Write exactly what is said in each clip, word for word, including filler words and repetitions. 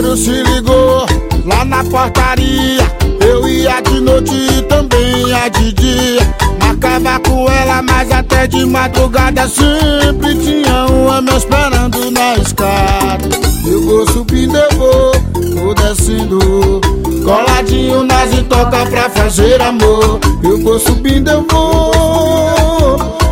bombeiro se ligou lá na portaria. Eu ia de noite e também ia de dia. Marcava com ela, mas até de madrugada sempre tinha um homem esperando na escada. Eu vou subindo, eu vou, vou descendo, coladinho nas e toca pra fazer amor. Eu vou subindo, eu vou,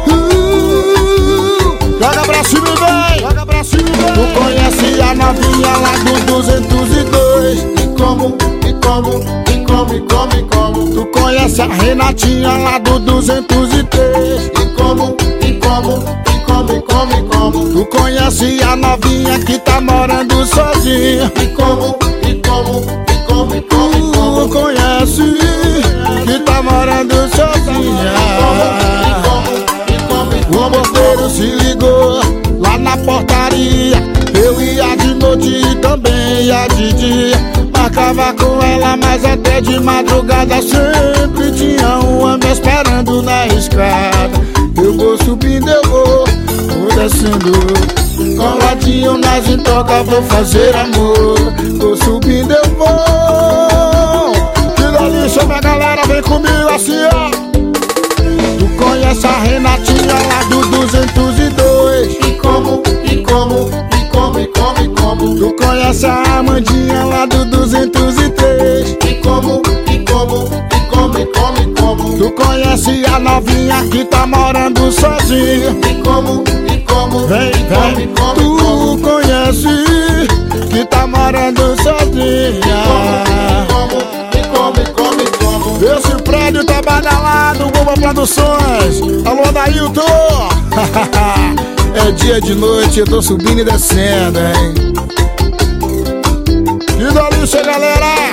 uh, joga pra cima e vem, joga pra cima e vem. Tu conhece a novinha lá do duzentos e dois? E como, e como, e como, e como, e como. Tu conhece a Renatinha lá do duzentos e três? E como, e como, e como, e como, e como. Tu conhece a novinha que tá morando sozinha? E como, e como, e como, e como, e como. Tu conhece que tá morando sozinha? O bombeiro se ligou lá na portaria. Eu ia de noite e também ia de dia. Marcava com ela, mas até de madrugada sempre tinha um homem esperando na escada. Eu vou subindo, eu vou, vou descendo, coladinho nas e toca, vou fazer amor. Tô subindo, eu vou. Que delícia, minha galera, vem comigo assim, ó. Tu conhece a Renatinha lá do duzentos e dois? E como, e como, e como, e como, e como. Tu conhece a Amandinha lá do duzentos e três? E como, e como, e como, e como, e como. Tu conhece a novinha que tá morando sozinha? E como, e como, vem, e como, e como, e como. Tu conhece que tá morando sozinha? E como, e como, e como, e como. Esse prédio tá badalado, Bomba Produções. Alô, Dailton. É dia de noite, eu tô subindo e descendo, hein? Que delícia, galera!